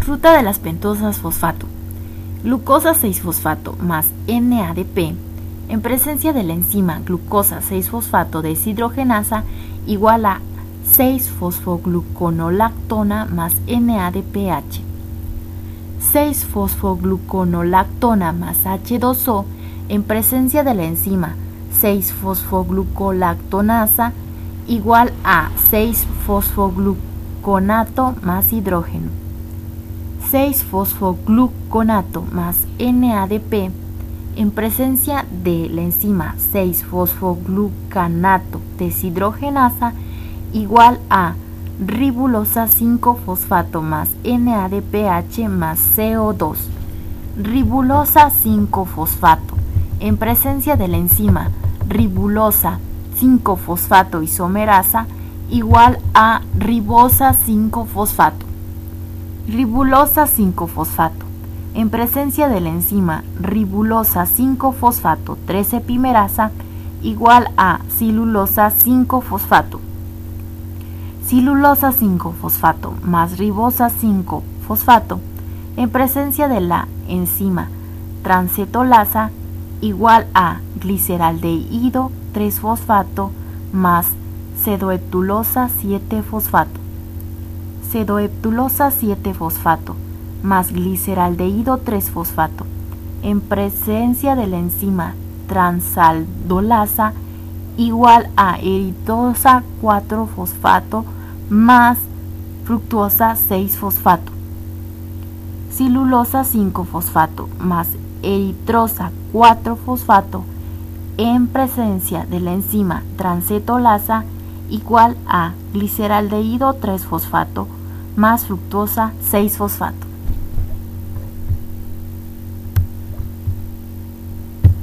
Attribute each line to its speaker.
Speaker 1: Ruta de las pentosas fosfato. Glucosa 6-fosfato más NADP en presencia de la enzima glucosa 6-fosfato deshidrogenasa igual a 6-fosfogluconolactona más NADPH. 6-fosfogluconolactona más H2O en presencia de la enzima 6-fosfoglucolactonasa igual a 6-fosfogluconato más hidrógeno. 6-fosfogluconato más NADP en presencia de la enzima 6-fosfoglucanato deshidrogenasa igual a ribulosa 5-fosfato más NADPH más CO2. Ribulosa 5-fosfato en presencia de la enzima ribulosa 5-fosfato isomerasa igual a ribosa 5-fosfato. Ribulosa 5-fosfato en presencia de la enzima ribulosa 5-fosfato 3-epimerasa igual a silulosa 5-fosfato. Silulosa 5-fosfato más ribosa 5-fosfato en presencia de la enzima transcetolasa igual a gliceraldehído 3-fosfato más cedoheptulosa 7-fosfato. Cedoheptulosa 7-fosfato más gliceraldehído 3-fosfato en presencia de la enzima transaldolasa igual a eritrosa 4-fosfato más fructuosa 6-fosfato. Silulosa 5-fosfato más eritrosa 4-fosfato en presencia de la enzima transcetolasa igual a gliceraldehído 3-fosfato más fructuosa 6-fosfato.